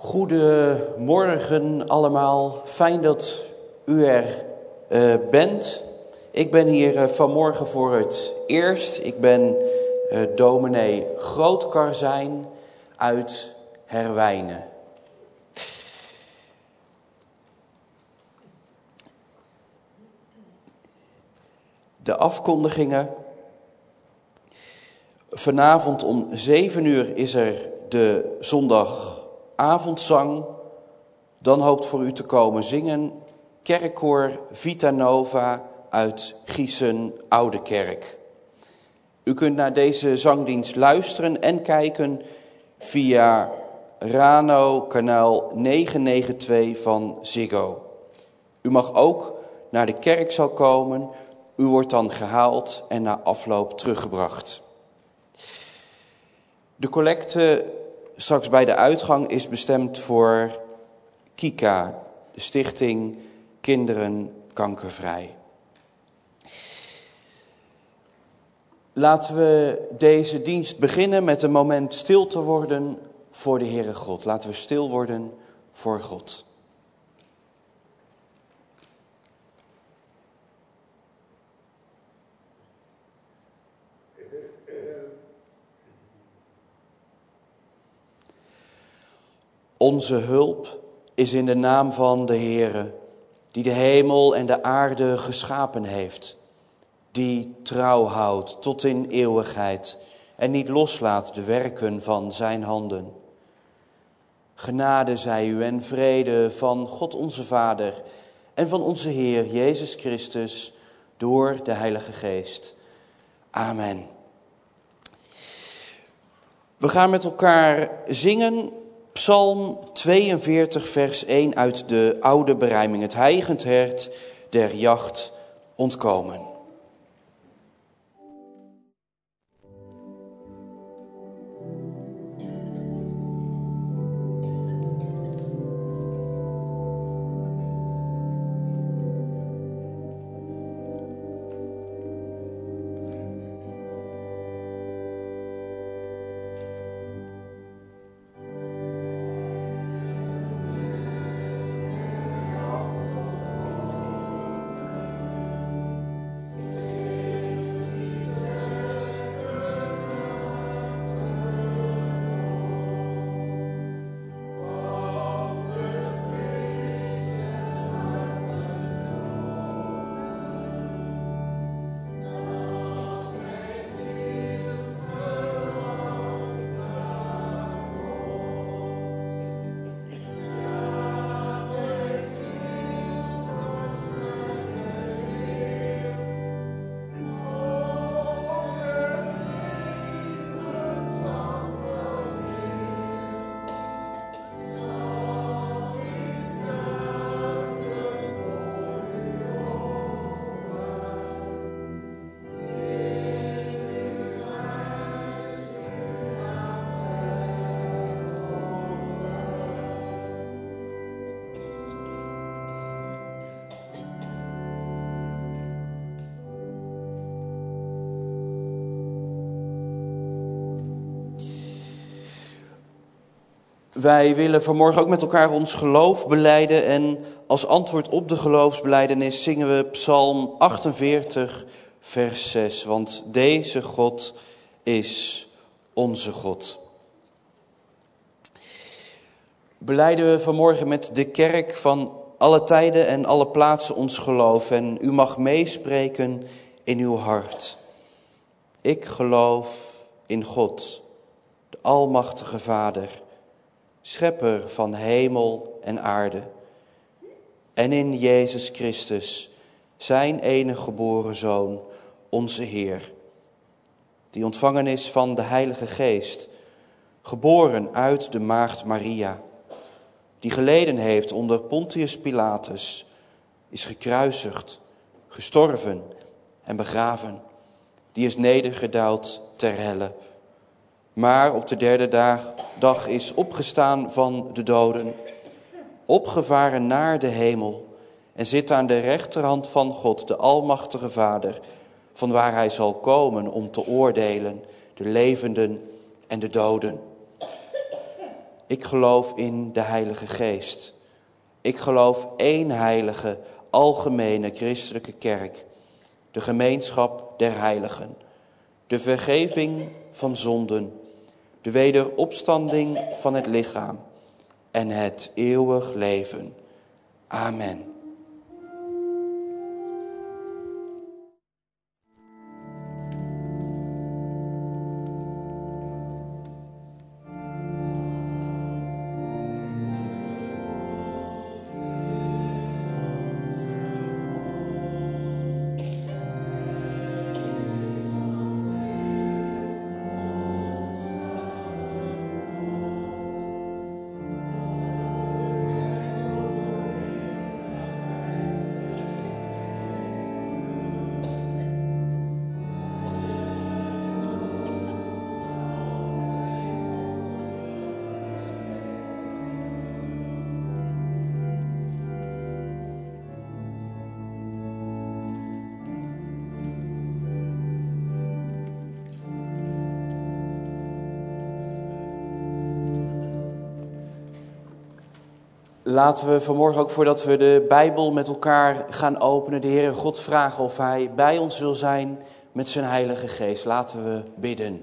Goedemorgen allemaal, fijn dat u er bent. Ik ben hier vanmorgen voor het eerst. Ik ben dominee Grootkarzijn uit Herwijnen. De afkondigingen. Vanavond om 7 uur is er de zondagavondzang. Dan hoopt voor u te komen zingen kerkkoor Vita Nova uit Giesen Oude Kerk. U kunt naar deze zangdienst luisteren en kijken via Rano kanaal 992 van Ziggo. U mag ook naar de kerkzaal komen. U wordt dan gehaald en na afloop teruggebracht. De collecte straks bij de uitgang is bestemd voor KIKA, de Stichting Kinderen Kankervrij. Laten we deze dienst beginnen met een moment stil te worden voor de Heere God. Laten we stil worden voor God. Onze hulp is in de naam van de Heere, die de hemel en de aarde geschapen heeft, die trouw houdt tot in eeuwigheid en niet loslaat de werken van zijn handen. Genade zij u en vrede van God onze Vader en van onze Heer Jezus Christus door de Heilige Geest. Amen. We gaan met elkaar zingen Psalm 42 vers 1 uit de oude berijming. Het hijgend hert der jacht ontkomen. Wij willen vanmorgen ook met elkaar ons geloof belijden en als antwoord op de geloofsbelijdenis zingen we Psalm 48 vers 6. Want deze God is onze God. Belijden we vanmorgen met de kerk van alle tijden en alle plaatsen ons geloof en u mag meespreken in uw hart. Ik geloof in God, de Almachtige Vader, Schepper van hemel en aarde, en in Jezus Christus, zijn enige geboren Zoon, onze Heer, die ontvangen is van de Heilige Geest, geboren uit de maagd Maria, die geleden heeft onder Pontius Pilatus, is gekruisigd, gestorven en begraven, die is nedergedaald ter helle, maar op de derde dag is opgestaan van de doden, opgevaren naar de hemel en zit aan de rechterhand van God, de Almachtige Vader, van waar hij zal komen om te oordelen de levenden en de doden. Ik geloof in de Heilige Geest. Ik geloof één heilige, algemene christelijke kerk. De gemeenschap der heiligen. De vergeving van zonden. De wederopstanding van het lichaam. En het eeuwig leven. Amen. Laten we vanmorgen ook voordat we de Bijbel met elkaar gaan openen, de Heere God vragen of Hij bij ons wil zijn met zijn Heilige Geest. Laten we bidden.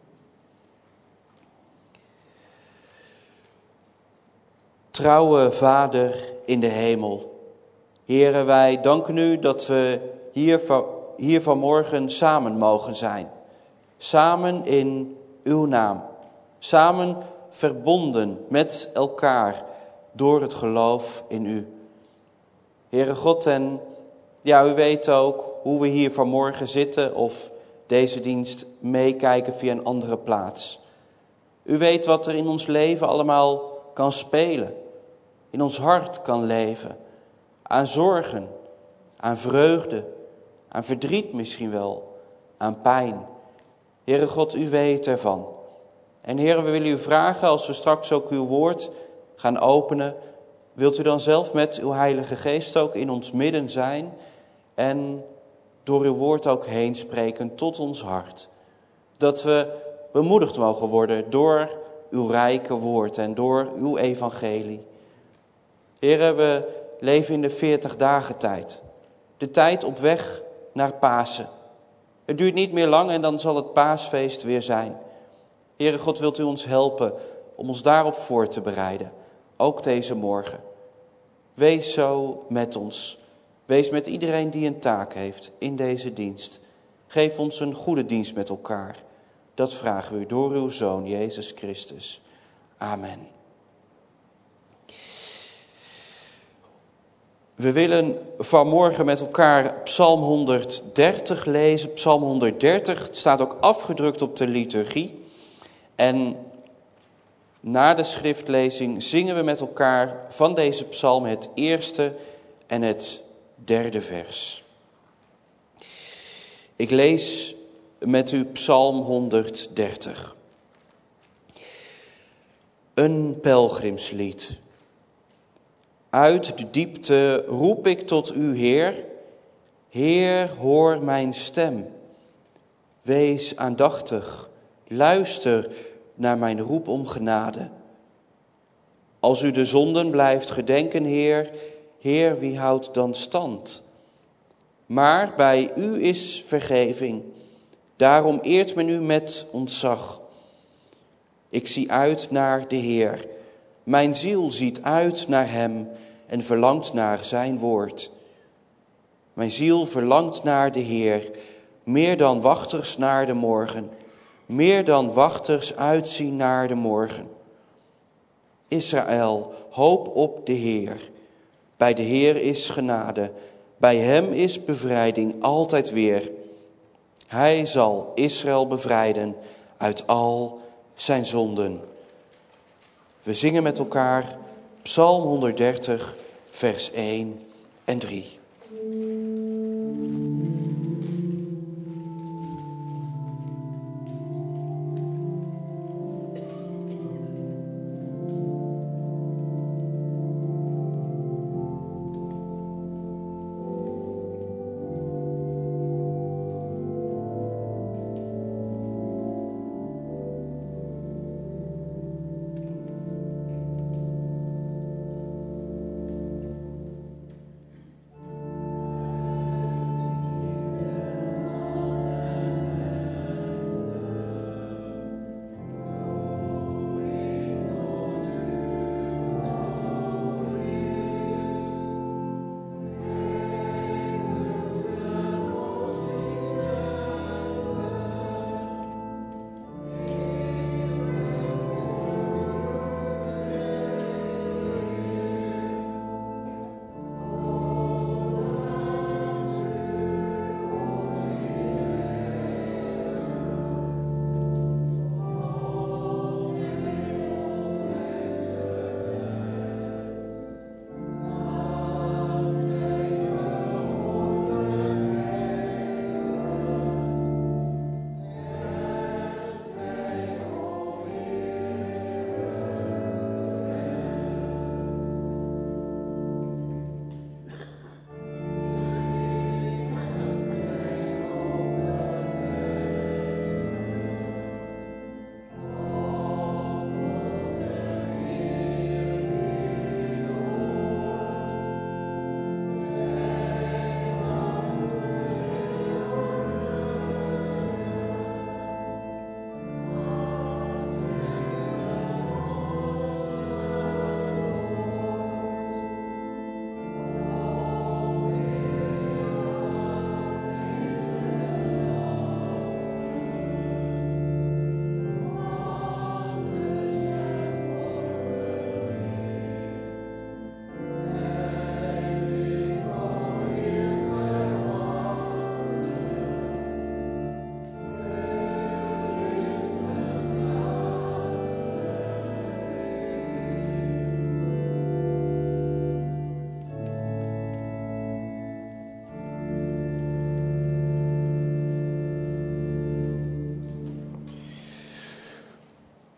Trouwe Vader in de hemel, Heere, wij danken u dat we hier vanmorgen samen mogen zijn. Samen in uw naam, samen verbonden met elkaar door het geloof in u. Heere God, en ja, u weet ook hoe we hier vanmorgen zitten of deze dienst meekijken via een andere plaats. U weet wat er in ons leven allemaal kan spelen, in ons hart kan leven. Aan zorgen, aan vreugde, aan verdriet misschien wel, aan pijn. Heere God, u weet ervan. En Heere, we willen u vragen, als we straks ook uw woord gaan openen, wilt u dan zelf met uw Heilige Geest ook in ons midden zijn en door uw woord ook heen spreken tot ons hart. Dat we bemoedigd mogen worden door uw rijke woord en door uw evangelie. Heere, we leven in de 40 dagen tijd. De tijd op weg naar Pasen. Het duurt niet meer lang en dan zal het paasfeest weer zijn. Heere God, wilt u ons helpen om ons daarop voor te bereiden. Ook deze morgen. Wees zo met ons. Wees met iedereen die een taak heeft in deze dienst. Geef ons een goede dienst met elkaar. Dat vragen we u door uw Zoon, Jezus Christus. Amen. We willen vanmorgen met elkaar Psalm 130 lezen. Psalm 130 staat ook afgedrukt op de liturgie. En na de schriftlezing zingen we met elkaar van deze psalm het eerste en het derde vers. Ik lees met u Psalm 130. Een pelgrimslied. Uit de diepte roep ik tot u, Heer. Heer, hoor mijn stem. Wees aandachtig, luister naar mijn roep om genade. Als u de zonden blijft gedenken, Heer, Heer, wie houdt dan stand? Maar bij u is vergeving, daarom eert men u met ontzag. Ik zie uit naar de Heer, mijn ziel ziet uit naar hem en verlangt naar zijn woord. Mijn ziel verlangt naar de Heer, meer dan wachters naar de morgen. Meer dan wachters uitzien naar de morgen. Israël, hoop op de Heer. Bij de Heer is genade. Bij hem is bevrijding altijd weer. Hij zal Israël bevrijden uit al zijn zonden. We zingen met elkaar Psalm 130, vers 1 en 3.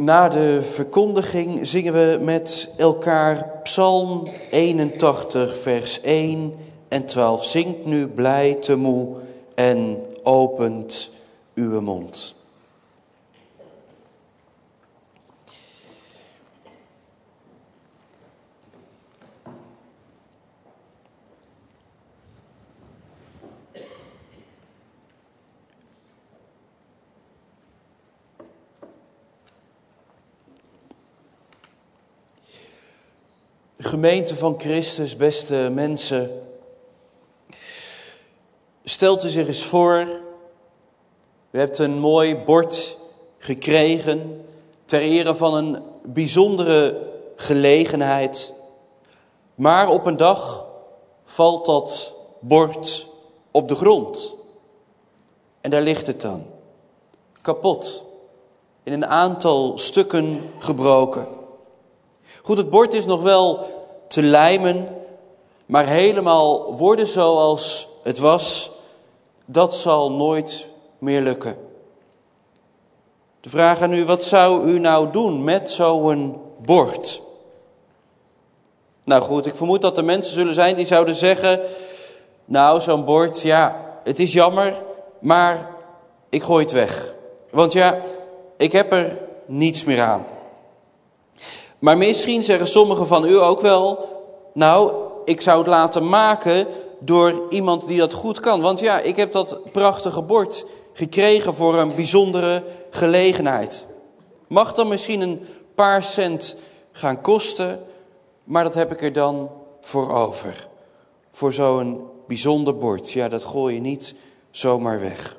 Na de verkondiging zingen we met elkaar Psalm 81, vers 1 en 12. Zingt nu blij te moe en opent uw mond. Gemeente van Christus, beste mensen, stelt u zich eens voor, u hebt een mooi bord gekregen ter ere van een bijzondere gelegenheid, maar op een dag valt dat bord op de grond en daar ligt het dan, kapot, in een aantal stukken gebroken. Goed, het bord is nog wel te lijmen, maar helemaal worden zoals het was, dat zal nooit meer lukken. De vraag aan u, wat zou u nou doen met zo'n bord? Nou goed, ik vermoed dat er mensen zullen zijn die zouden zeggen, nou zo'n bord, ja, het is jammer, maar ik gooi het weg. Want ja, ik heb er niets meer aan. Maar misschien zeggen sommigen van u ook wel, nou, ik zou het laten maken door iemand die dat goed kan. Want ja, ik heb dat prachtige bord gekregen voor een bijzondere gelegenheid. Mag dan misschien een paar cent gaan kosten, maar dat heb ik er dan voor over. Voor zo'n bijzonder bord. Ja, dat gooi je niet zomaar weg.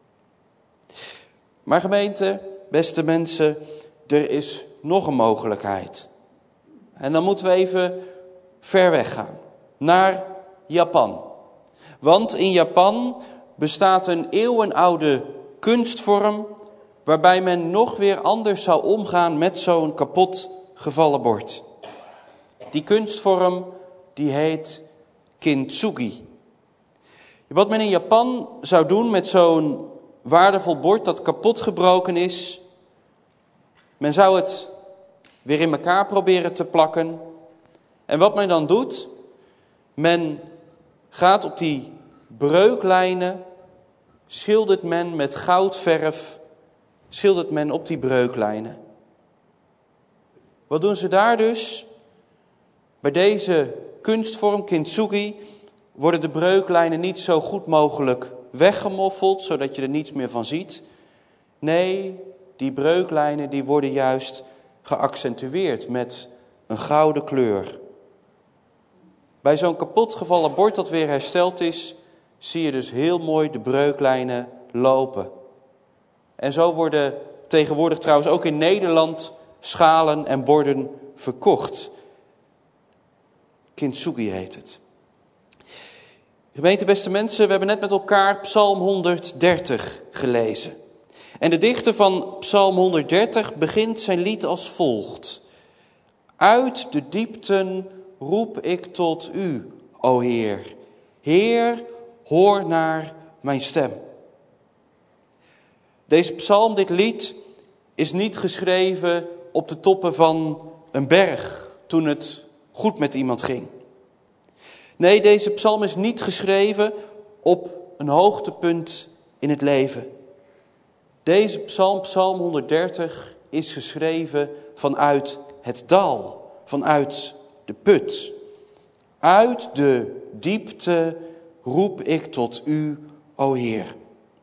Maar gemeente, beste mensen, er is nog een mogelijkheid. En dan moeten we even ver weg gaan. Naar Japan. Want in Japan bestaat een eeuwenoude kunstvorm waarbij men nog weer anders zou omgaan met zo'n kapot gevallen bord. Die kunstvorm die heet kintsugi. Wat men in Japan zou doen met zo'n waardevol bord dat kapot gebroken is, men zou het weer in elkaar proberen te plakken. En wat men dan doet, men gaat op die breuklijnen, schildert men met goudverf, schildert men op die breuklijnen. Wat doen ze daar dus? Bij deze kunstvorm, kintsugi, worden de breuklijnen niet zo goed mogelijk weggemoffeld, zodat je er niets meer van ziet. Nee, die breuklijnen die worden juist geaccentueerd met een gouden kleur. Bij zo'n kapotgevallen bord dat weer hersteld is, zie je dus heel mooi de breuklijnen lopen. En zo worden tegenwoordig trouwens ook in Nederland schalen en borden verkocht. Kintsugi heet het. Gemeente, beste mensen, we hebben net met elkaar Psalm 130 gelezen. En de dichter van Psalm 130 begint zijn lied als volgt. Uit de diepten roep ik tot u, o Heer. Heer, hoor naar mijn stem. Deze psalm, dit lied, is niet geschreven op de toppen van een berg toen het goed met iemand ging. Nee, deze psalm is niet geschreven op een hoogtepunt in het leven. Deze psalm, Psalm 130, is geschreven vanuit het dal, vanuit de put. Uit de diepte roep ik tot u, o Heer.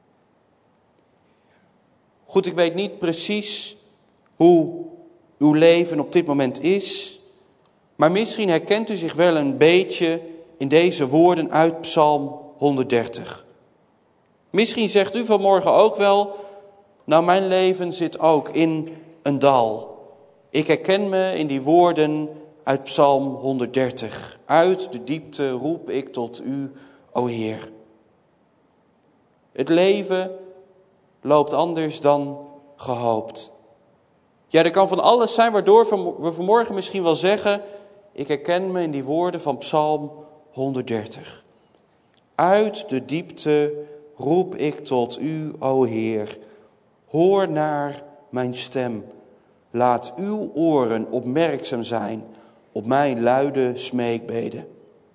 Goed, ik weet niet precies hoe uw leven op dit moment is, maar misschien herkent u zich wel een beetje in deze woorden uit Psalm 130. Misschien zegt u vanmorgen ook wel, nou mijn leven zit ook in een dal. Ik herken me in die woorden uit Psalm 130. Uit de diepte roep ik tot u, o Heer. Het leven loopt anders dan gehoopt. Ja, er kan van alles zijn waardoor we vanmorgen misschien wel zeggen, ik herken me in die woorden van Psalm 130. Uit de diepte roep ik tot u, o Heer. Hoor naar mijn stem. Laat uw oren opmerkzaam zijn op mijn luide smeekbeden.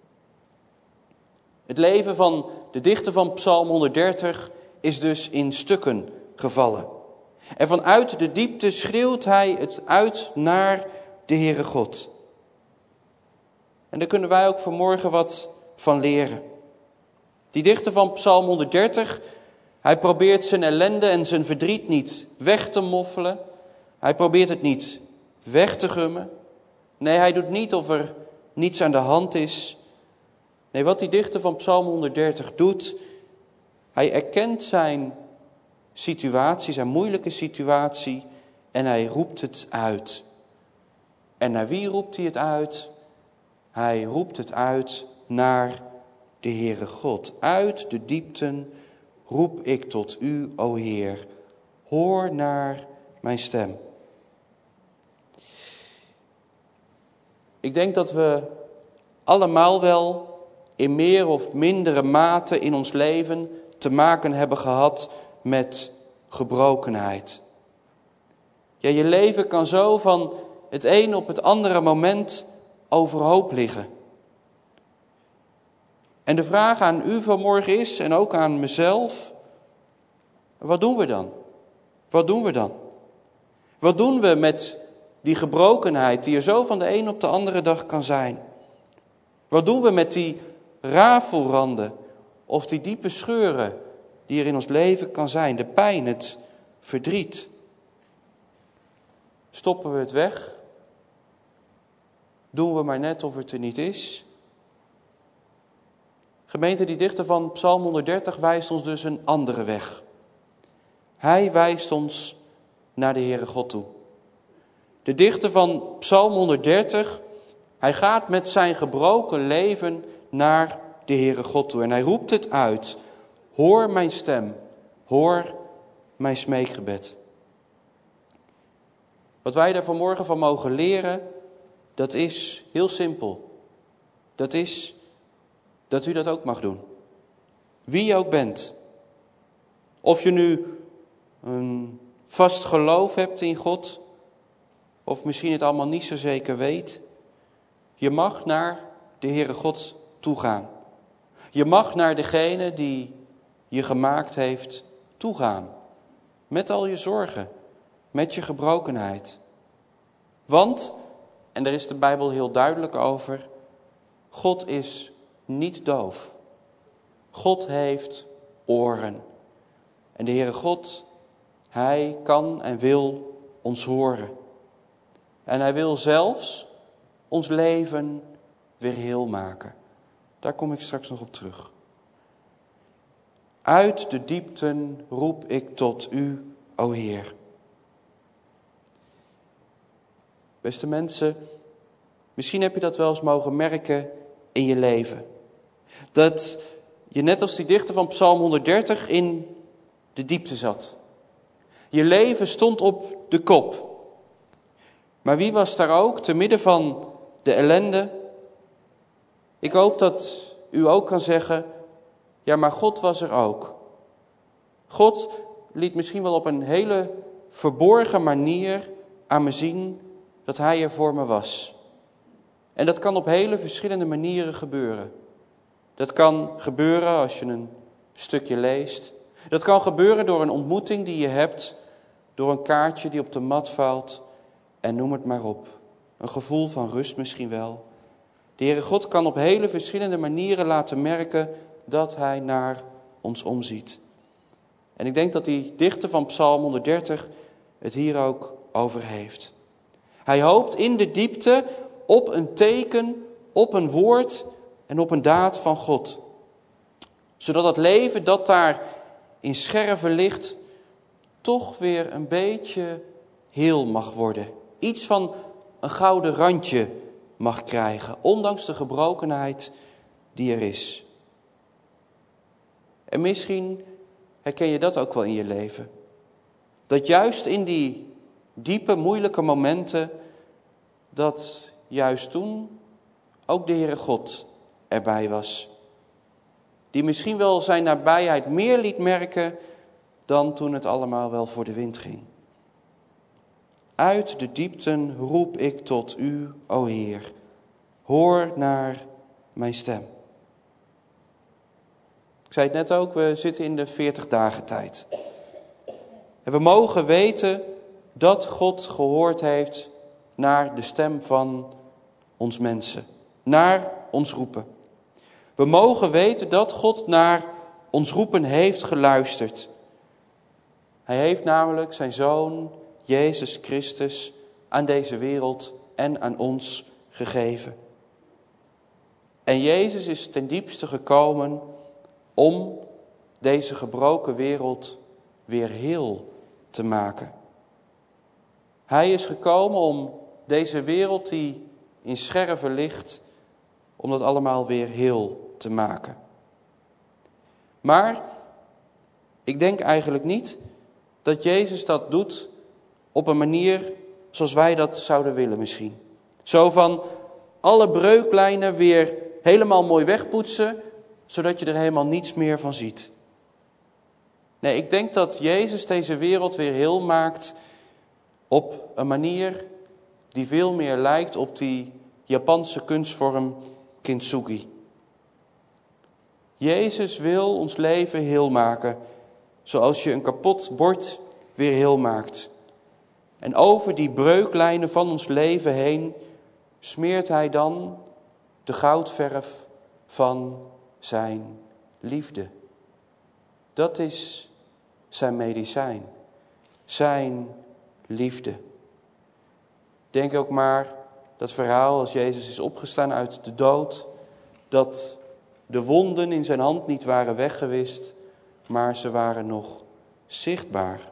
Het leven van de dichter van Psalm 130 is dus in stukken gevallen. En vanuit de diepte schreeuwt hij het uit naar de Heere God. En daar kunnen wij ook vanmorgen wat van leren. Die dichter van Psalm 130, hij probeert zijn ellende en zijn verdriet niet weg te moffelen. Hij probeert het niet weg te gummen. Nee, hij doet niet of er niets aan de hand is. Nee, wat die dichter van Psalm 130 doet, hij erkent zijn situatie, zijn moeilijke situatie, en hij roept het uit. En naar wie roept hij het uit? Hij roept het uit naar de Heere God. Uit de diepten roep ik tot u, o Heer. Hoor naar mijn stem. Ik denk dat we allemaal wel in meer of mindere mate in ons leven te maken hebben gehad met gebrokenheid. Ja, je leven kan zo van het een op het andere moment overhoop liggen. En de vraag aan u vanmorgen is, en ook aan mezelf, wat doen we dan? Wat doen we dan? Wat doen we met die gebrokenheid die er zo van de een op de andere dag kan zijn? Wat doen we met die rafelranden of die diepe scheuren die er in ons leven kan zijn? De pijn, het verdriet. Stoppen we het weg? Doen we maar net of het er niet is? Gemeente, die dichter van Psalm 130 wijst ons dus een andere weg. Hij wijst ons naar de Heere God toe. De dichter van Psalm 130, hij gaat met zijn gebroken leven naar de Heere God toe. En hij roept het uit. Hoor mijn stem, hoor mijn smeekgebed. Wat wij daar vanmorgen van mogen leren, dat is heel simpel. Dat is dat u dat ook mag doen. Wie je ook bent. Of je nu een vast geloof hebt in God, of misschien het allemaal niet zo zeker weet. Je mag naar de Heere God toegaan. Je mag naar degene die je gemaakt heeft toegaan. Met al je zorgen, met je gebrokenheid. Want, en daar is de Bijbel heel duidelijk over, God is niet doof. God heeft oren. En de Heere God, hij kan en wil ons horen. En hij wil zelfs ons leven weer heel maken. Daar kom ik straks nog op terug. Uit de diepten roep ik tot u, o Heer. Beste mensen, misschien heb je dat wel eens mogen merken in je leven. Dat je net als die dichter van Psalm 130 in de diepte zat. Je leven stond op de kop. Maar wie was daar ook, te midden van de ellende? Ik hoop dat u ook kan zeggen, ja, maar God was er ook. God liet misschien wel op een hele verborgen manier aan me zien dat hij er voor me was. En dat kan op hele verschillende manieren gebeuren. Dat kan gebeuren als je een stukje leest. Dat kan gebeuren door een ontmoeting die je hebt, door een kaartje die op de mat valt en noem het maar op. Een gevoel van rust misschien wel. De Heere God kan op hele verschillende manieren laten merken dat hij naar ons omziet. En ik denk dat die dichter van Psalm 130 het hier ook over heeft. Hij hoopt in de diepte op een teken, op een woord en op een daad van God. Zodat het leven dat daar in scherven ligt, toch weer een beetje heel mag worden. Iets van een gouden randje mag krijgen, ondanks de gebrokenheid die er is. En misschien herken je dat ook wel in je leven. Dat juist in die diepe, moeilijke momenten, dat juist toen ook de Heere God erbij was. Die misschien wel zijn nabijheid meer liet merken dan toen het allemaal wel voor de wind ging. Uit de diepten roep ik tot u, o Heer. Hoor naar mijn stem. Ik zei het net ook, we zitten in de 40 dagen tijd. En we mogen weten dat God gehoord heeft naar de stem van ons mensen. Naar ons roepen. We mogen weten dat God naar ons roepen heeft geluisterd. Hij heeft namelijk zijn Zoon, Jezus Christus, aan deze wereld en aan ons gegeven. En Jezus is ten diepste gekomen om deze gebroken wereld weer heel te maken. Hij is gekomen om deze wereld die in scherven ligt, om dat allemaal weer heel te maken. Maar ik denk eigenlijk niet dat Jezus dat doet op een manier zoals wij dat zouden willen misschien. Zo van alle breuklijnen weer helemaal mooi wegpoetsen, zodat je er helemaal niets meer van ziet. Nee, ik denk dat Jezus deze wereld weer heel maakt op een manier die veel meer lijkt op die Japanse kunstvorm kintsugi. Jezus wil ons leven heel maken, zoals je een kapot bord weer heel maakt. En over die breuklijnen van ons leven heen smeert hij dan de goudverf van zijn liefde. Dat is zijn medicijn, zijn liefde. Denk ook maar dat verhaal als Jezus is opgestaan uit de dood, dat de wonden in zijn hand niet waren weggewist, maar ze waren nog zichtbaar.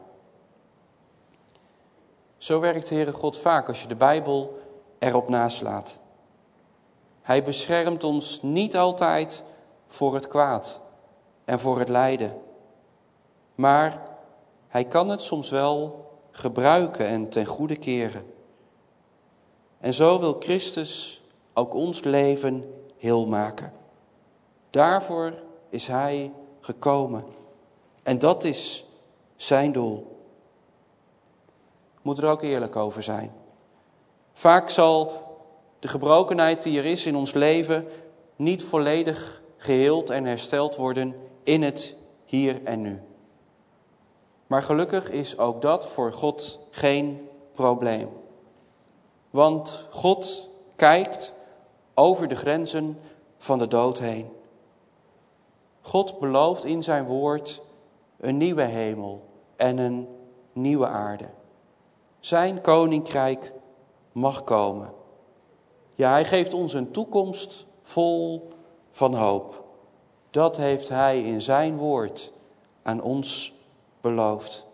Zo werkt de Heere God vaak als je de Bijbel erop naslaat. Hij beschermt ons niet altijd voor het kwaad en voor het lijden. Maar hij kan het soms wel gebruiken en ten goede keren. En zo wil Christus ook ons leven heel maken. Daarvoor is hij gekomen. En dat is zijn doel. Moet er ook eerlijk over zijn. Vaak zal de gebrokenheid die er is in ons leven niet volledig geheeld en hersteld worden in het hier en nu. Maar gelukkig is ook dat voor God geen probleem. Want God kijkt over de grenzen van de dood heen. God belooft in zijn woord een nieuwe hemel en een nieuwe aarde. Zijn koninkrijk mag komen. Ja, hij geeft ons een toekomst vol van hoop. Dat heeft hij in zijn woord aan ons beloofd.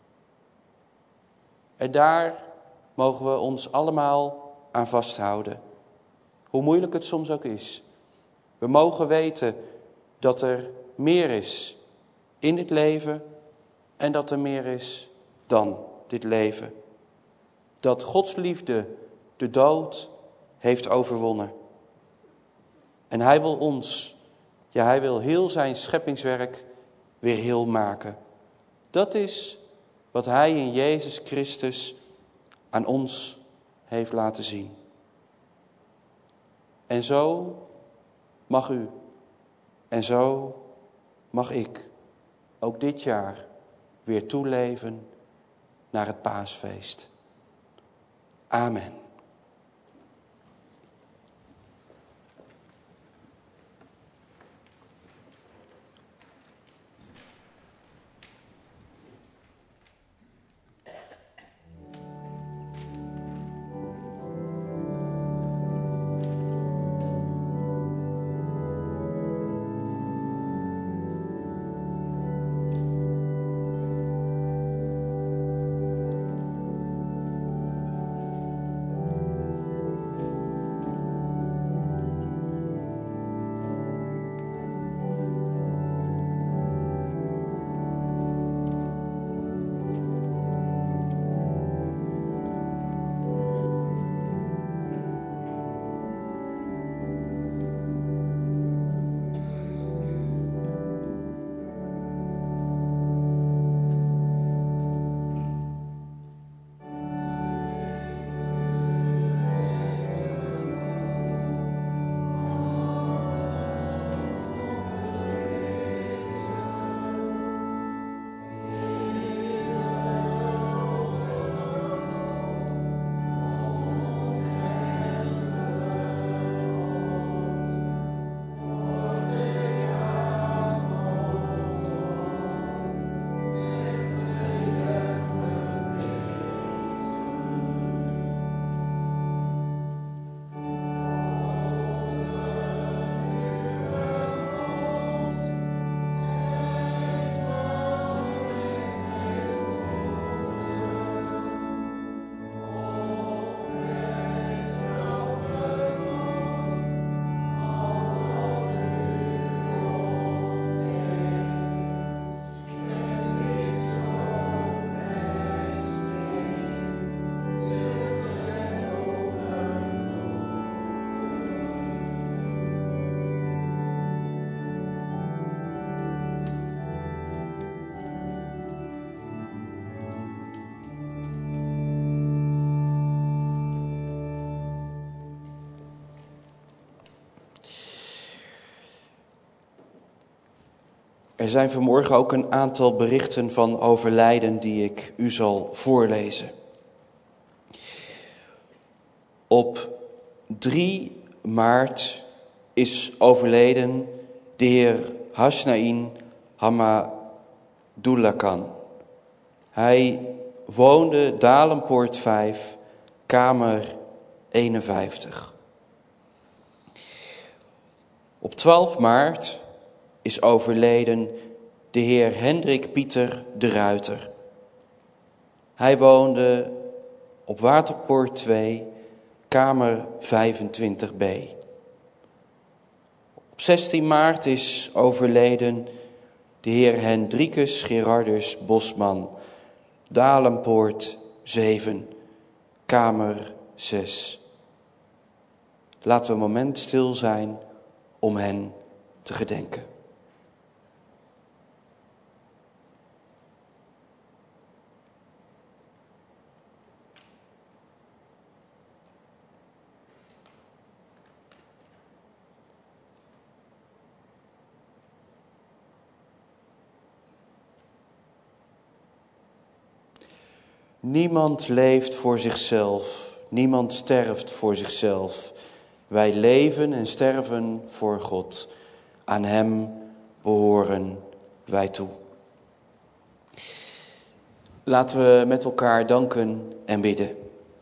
En daar mogen we ons allemaal aan vasthouden. Hoe moeilijk het soms ook is. We mogen weten dat er meer is in dit leven en dat er meer is dan dit leven. Dat Gods liefde de dood heeft overwonnen. En hij wil ons, ja hij wil heel zijn scheppingswerk weer heel maken. Dat is wat hij in Jezus Christus aan ons heeft laten zien. En zo mag u en zo mag ik ook dit jaar weer toeleven naar het paasfeest. Amen. Er zijn vanmorgen ook een aantal berichten van overlijden die ik u zal voorlezen. Op 3 maart is overleden de heer Hasnain Hamadoulakan. Hij woonde Dalenpoort 5, kamer 51. Op 12 maart is overleden de heer Hendrik Pieter de Ruiter. Hij woonde op Waterpoort 2, kamer 25b. Op 16 maart is overleden de heer Hendrikus Gerardus Bosman, Dalenpoort 7, kamer 6. Laten we een moment stil zijn om hen te gedenken. Niemand leeft voor zichzelf, niemand sterft voor zichzelf. Wij leven en sterven voor God. Aan hem behoren wij toe. Laten we met elkaar danken en bidden.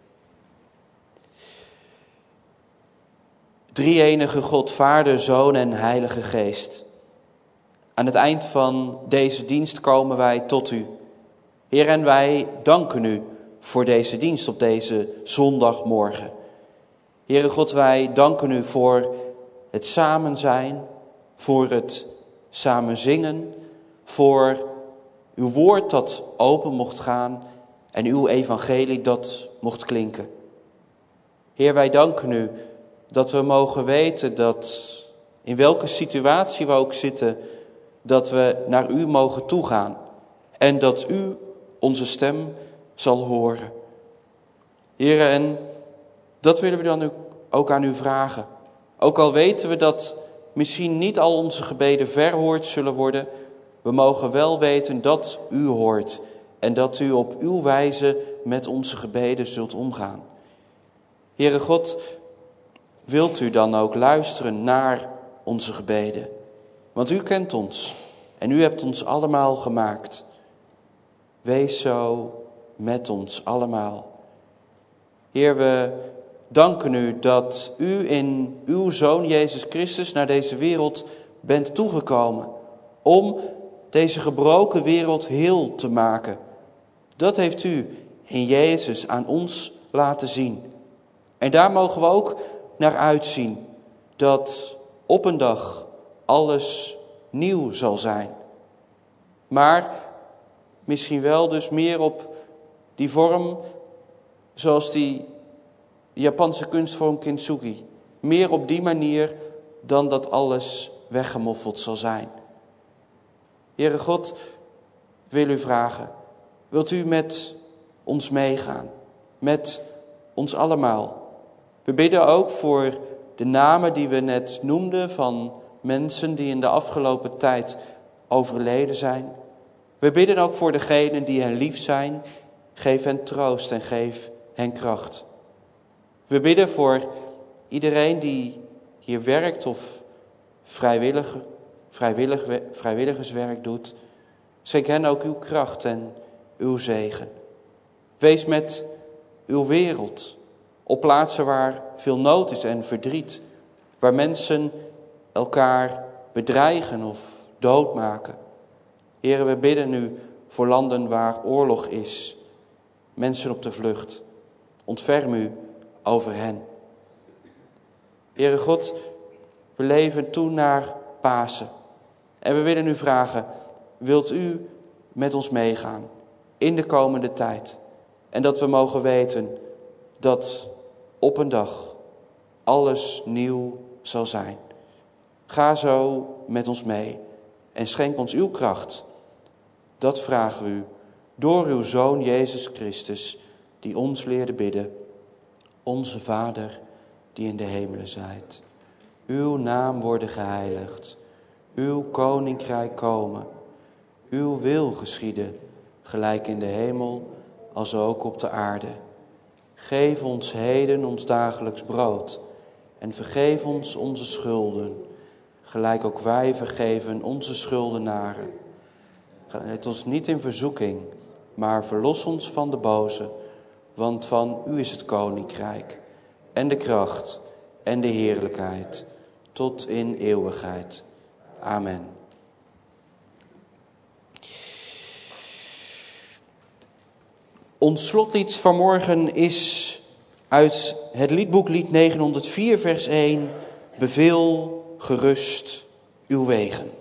Drie-enige God, Vader, Zoon en Heilige Geest. Aan het eind van deze dienst komen wij tot u. Heer, en wij danken u voor deze dienst op deze zondagmorgen. Heere God, wij danken u voor het samen zijn, voor het samen zingen, voor uw woord dat open mocht gaan en uw evangelie dat mocht klinken. Heer, wij danken u dat we mogen weten dat in welke situatie we ook zitten, dat we naar u mogen toegaan en dat u onze stem zal horen. Heer, en dat willen we dan ook aan u vragen. Ook al weten we dat misschien niet al onze gebeden verhoord zullen worden, we mogen wel weten dat u hoort en dat u op uw wijze met onze gebeden zult omgaan. Heere God, wilt u dan ook luisteren naar onze gebeden? Want u kent ons en u hebt ons allemaal gemaakt. Wees zo met ons allemaal. Heer, we danken u dat u in uw Zoon Jezus Christus naar deze wereld bent toegekomen om deze gebroken wereld heel te maken. Dat heeft u in Jezus aan ons laten zien. En daar mogen we ook naar uitzien, dat op een dag alles nieuw zal zijn. Maar misschien wel dus meer op die vorm zoals die Japanse kunstvorm kintsugi. Meer op die manier dan dat alles weggemoffeld zal zijn. Heere God, wil u vragen, wilt u met ons meegaan? Met ons allemaal. We bidden ook voor de namen die we net noemden van mensen die in de afgelopen tijd overleden zijn. We bidden ook voor degenen die hen lief zijn. Geef hen troost en geef hen kracht. We bidden voor iedereen die hier werkt of vrijwilligerswerk doet. Schenk hen ook uw kracht en uw zegen. Wees met uw wereld op plaatsen waar veel nood is en verdriet. Waar mensen elkaar bedreigen of doodmaken. Heren, we bidden u voor landen waar oorlog is. Mensen op de vlucht. Ontferm u over hen. Heere God, we leven toe naar Pasen. En we willen u vragen, wilt u met ons meegaan in de komende tijd? En dat we mogen weten dat op een dag alles nieuw zal zijn. Ga zo met ons mee en schenk ons uw kracht. Dat vragen we u door uw Zoon Jezus Christus, die ons leerde bidden. Onze Vader, die in de hemelen zijt. Uw naam worden geheiligd. Uw koninkrijk komen. Uw wil geschieden, gelijk in de hemel als ook op de aarde. Geef ons heden ons dagelijks brood en vergeef ons onze schulden, gelijk ook wij vergeven onze schuldenaren. Leid ons niet in verzoeking, maar verlos ons van de boze, want van u is het koninkrijk en de kracht en de heerlijkheid tot in eeuwigheid. Amen. Ons slotlied vanmorgen is uit het liedboek lied 904 vers 1. Beveel gerust uw wegen.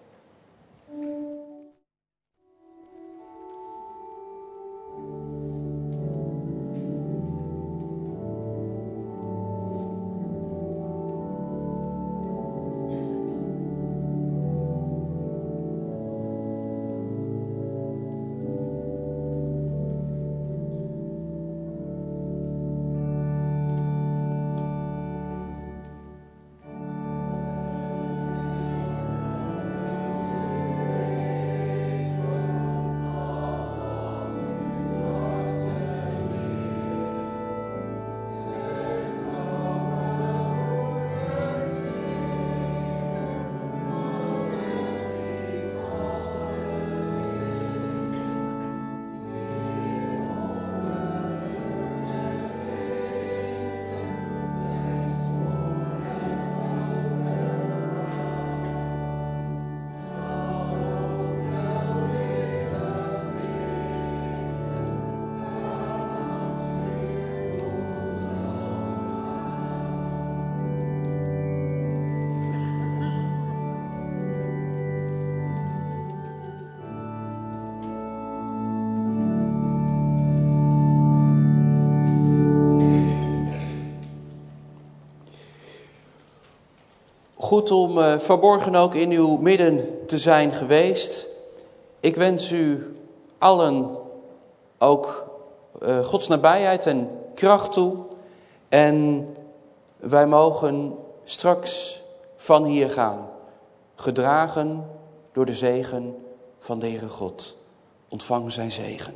Goed om vanmorgen ook in uw midden te zijn geweest. Ik wens u allen ook Gods nabijheid en kracht toe. En wij mogen straks van hier gaan, gedragen door de zegen van de Heere God. Ontvang zijn zegen.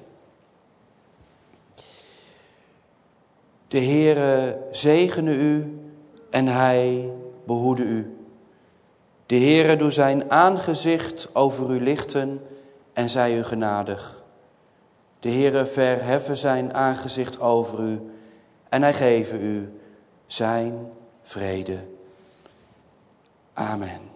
De Heere zegene u en hij behoede u. De Heere doe zijn aangezicht over u lichten en zij u genadig. De Heere verheffe zijn aangezicht over u en hij geve u zijn vrede. Amen.